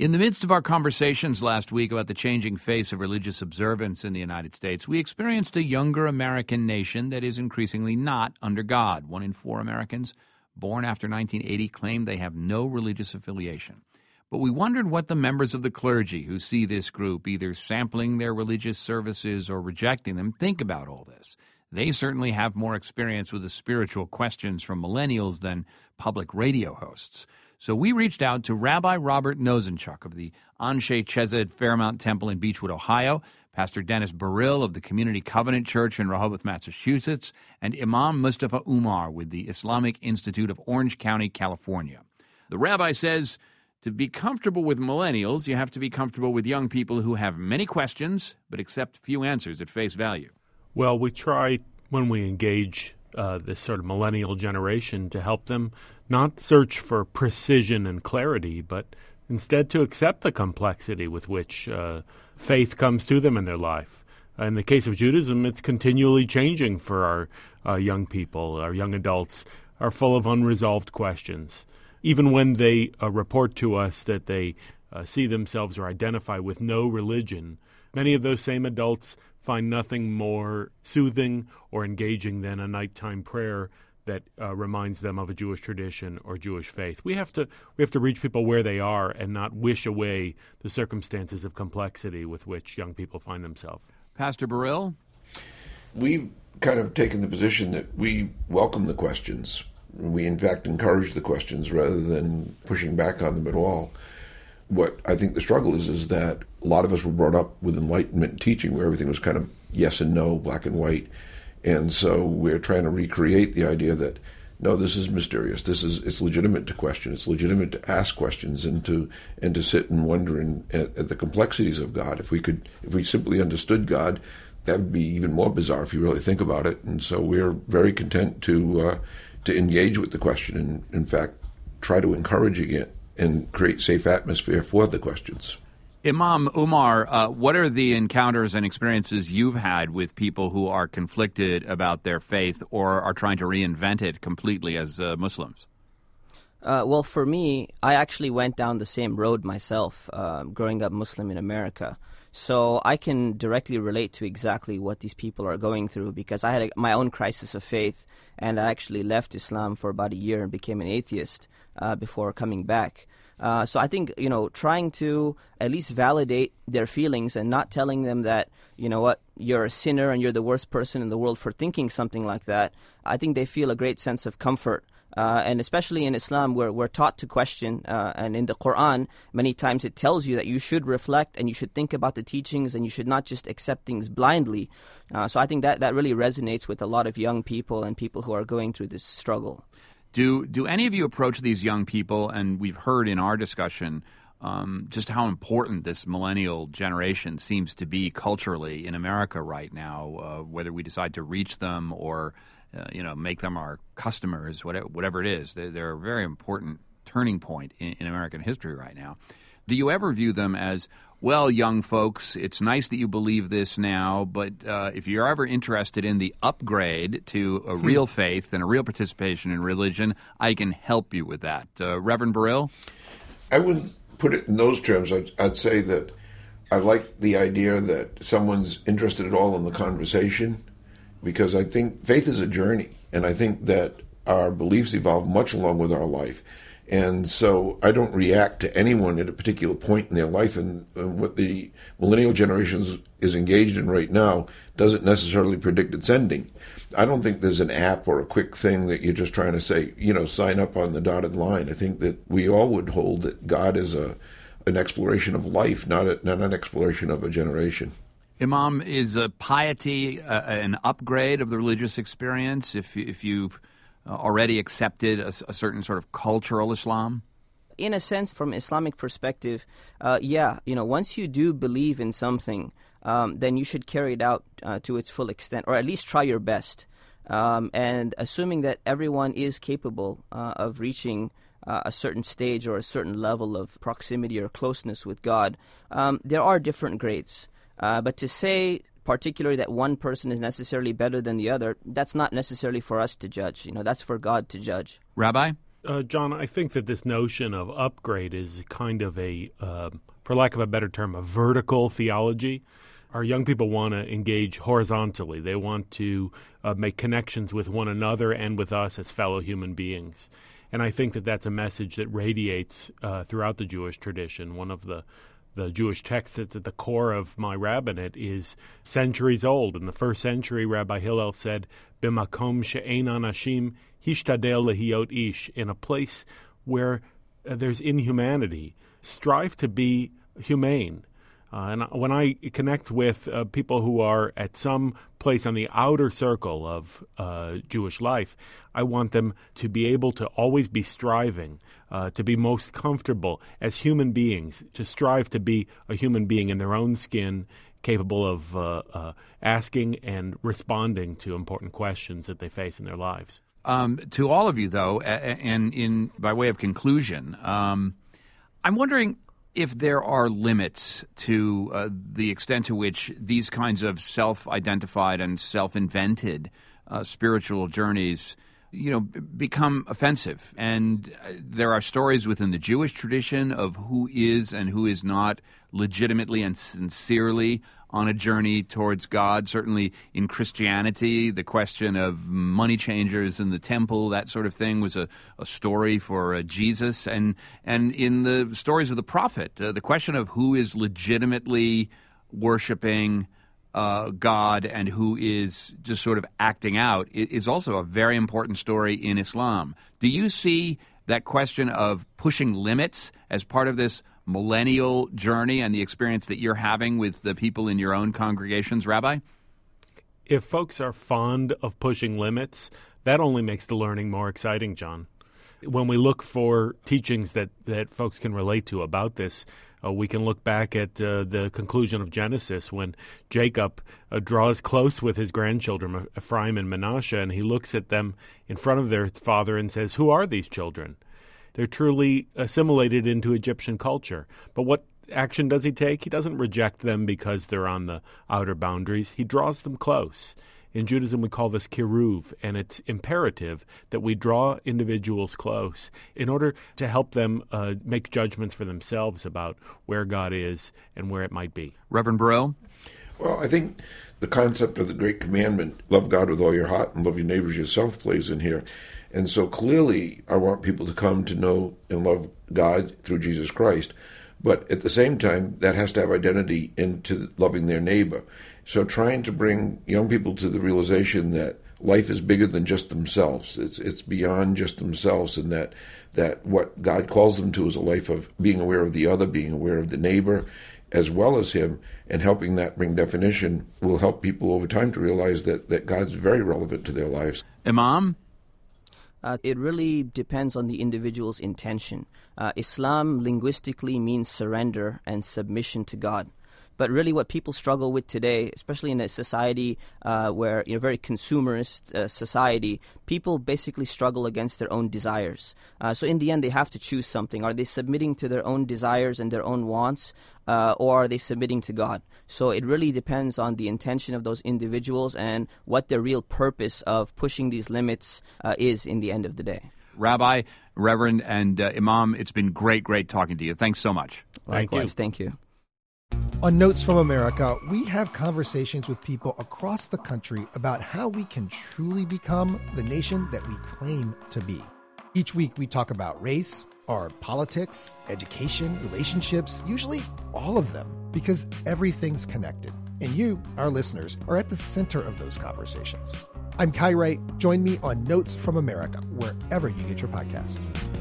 In the midst of our conversations last week about the changing face of religious observance in the United States, we experienced a younger American nation that is increasingly not under God. 1 in 4 Americans born after 1980 claim they have no religious affiliation. But we wondered what the members of the clergy who see this group either sampling their religious services or rejecting them think about all this. They certainly have more experience with the spiritual questions from millennials than public radio hosts. So we reached out to Rabbi Robert Nosenchuk of the Anshe Chesed Fairmount Temple in Beechwood, Ohio, Pastor Dennis Baril of the Community Covenant Church in Rehoboth, Massachusetts, and Imam Mustafa Umar with the Islamic Institute of Orange County, California. The rabbi says to be comfortable with millennials, you have to be comfortable with young people who have many questions but accept few answers at face value. Well, we try when we engage this sort of millennial generation to help them not search for precision and clarity, but instead to accept the complexity with which faith comes to them in their life. In the case of Judaism, it's continually changing for our young people. Our young adults are full of unresolved questions. Even when they report to us that they see themselves or identify with no religion, many of those same adults find nothing more soothing or engaging than a nighttime prayer that reminds them of a Jewish tradition or Jewish faith. We have to reach people where they are and not wish away the circumstances of complexity with which young people find themselves. Pastor Baril? We've kind of taken the position that we welcome the questions. We, in fact, encourage the questions rather than pushing back on them at all. What I think the struggle is that a lot of us were brought up with Enlightenment teaching where everything was kind of yes and no, black and white. And so we're trying to recreate the idea that, no, this is mysterious. It's legitimate to question. It's legitimate to ask questions and to sit and wonder at the complexities of God. If we simply understood God, that would be even more bizarre if you really think about it. And so we're very content to engage with the question and, in fact, try to encourage it and create safe atmosphere for the questions. Imam Umar, what are the encounters and experiences you've had with people who are conflicted about their faith or are trying to reinvent it completely as Muslims? Well, for me, I actually went down the same road myself, growing up Muslim in America. So I can directly relate to exactly what these people are going through because I had my own crisis of faith, and I actually left Islam for about a year and became an atheist before coming back. So I think, trying to at least validate their feelings and not telling them that, you know what, you're a sinner and you're the worst person in the world for thinking something like that, I think they feel a great sense of comfort. And especially in Islam, where we're taught to question, and in the Quran, many times it tells you that you should reflect and you should think about the teachings and you should not just accept things blindly. So I think that really resonates with a lot of young people and people who are going through this struggle. Do any of you approach these young people, and we've heard in our discussion just how important this millennial generation seems to be culturally in America right now, whether we decide to reach them or make them our customers, whatever it is. They're a very important turning point in American history right now. Do you ever view them as, well, young folks, it's nice that you believe this now, but if you're ever interested in the upgrade to a real faith and a real participation in religion, I can help you with that. Reverend Baril? I wouldn't put it in those terms. I'd say that I like the idea that someone's interested at all in the conversation, because I think faith is a journey, and I think that our beliefs evolve much along with our life. And so I don't react to anyone at a particular point in their life, and what the millennial generation is engaged in right now doesn't necessarily predict its ending. I don't think there's an app or a quick thing that you're just trying to say, sign up on the dotted line. I think that we all would hold that God is an exploration of life, not an exploration of a generation. Imam, is piety an upgrade of the religious experience if you've already accepted a certain sort of cultural Islam? In a sense, from Islamic perspective, once you do believe in something, then you should carry it out to its full extent, or at least try your best. And assuming that everyone is capable of reaching a certain stage or a certain level of proximity or closeness with God, there are different grades. But to say particularly that one person is necessarily better than the other, that's not necessarily for us to judge. That's for God to judge. Rabbi? John, I think that this notion of upgrade is kind of for lack of a better term, a vertical theology. Our young people want to engage horizontally. They want to make connections with one another and with us as fellow human beings. And I think that that's a message that radiates throughout the Jewish tradition. One of the Jewish texts that's at the core of my rabbinate is centuries old. In the first century, Rabbi Hillel said, "B'makom she'ein anashim hishtadel lehiot ish," in a place where there's inhumanity, strive to be humane. And when I connect with people who are at some place on the outer circle of Jewish life, I want them to be able to always be striving, to be most comfortable as human beings, to strive to be a human being in their own skin, capable of asking and responding to important questions that they face in their lives. To all of you, though, and by way of conclusion, I'm wondering if there are limits to the extent to which these kinds of self-identified and self-invented spiritual journeys, become offensive. And there are stories within the Jewish tradition of who is and who is not legitimately and sincerely on a journey towards God. Certainly in Christianity, the question of money changers in the temple, that sort of thing, was a story for Jesus. And in the stories of the prophet, the question of who is legitimately worshiping God and who is just sort of acting out is also a very important story in Islam. Do you see that question of pushing limits as part of this millennial journey and the experience that you're having with the people in your own congregations, Rabbi? If folks are fond of pushing limits, that only makes the learning more exciting, John. When we look for teachings that folks can relate to about this, we can look back at the conclusion of Genesis when Jacob draws close with his grandchildren, Ephraim and Manasseh, and he looks at them in front of their father and says, "Who are these children?" They're truly assimilated into Egyptian culture. But what action does he take? He doesn't reject them because they're on the outer boundaries. He draws them close. In Judaism, we call this kiruv, and it's imperative that we draw individuals close in order to help them make judgments for themselves about where God is and where it might be. Reverend Burrell? Well, I think the concept of the great commandment, love God with all your heart and love your neighbors yourself, plays in here. And so clearly I want people to come to know and love God through Jesus Christ. But at the same time, that has to have identity into loving their neighbor. So trying to bring young people to the realization that life is bigger than just themselves. It's beyond just themselves, and that what God calls them to is a life of being aware of the other, being aware of the neighbor, as well as him, and helping that bring definition will help people over time to realize that God's very relevant to their lives. Imam? It really depends on the individual's intention. Islam linguistically means surrender and submission to God. But really what people struggle with today, especially in a society where, very consumerist society, people basically struggle against their own desires. So in the end, they have to choose something. Are they submitting to their own desires and their own wants, or are they submitting to God? So it really depends on the intention of those individuals and what their real purpose of pushing these limits is in the end of the day. Rabbi, Reverend, and Imam, it's been great talking to you. Thanks so much. Likewise, thank you. On Notes from America, we have conversations with people across the country about how we can truly become the nation that we claim to be. Each week we talk about race, or politics, education, relationships, usually all of them, because everything's connected. And you, our listeners, are at the center of those conversations. I'm Kai Wright. Join me on Notes from America, wherever you get your podcasts.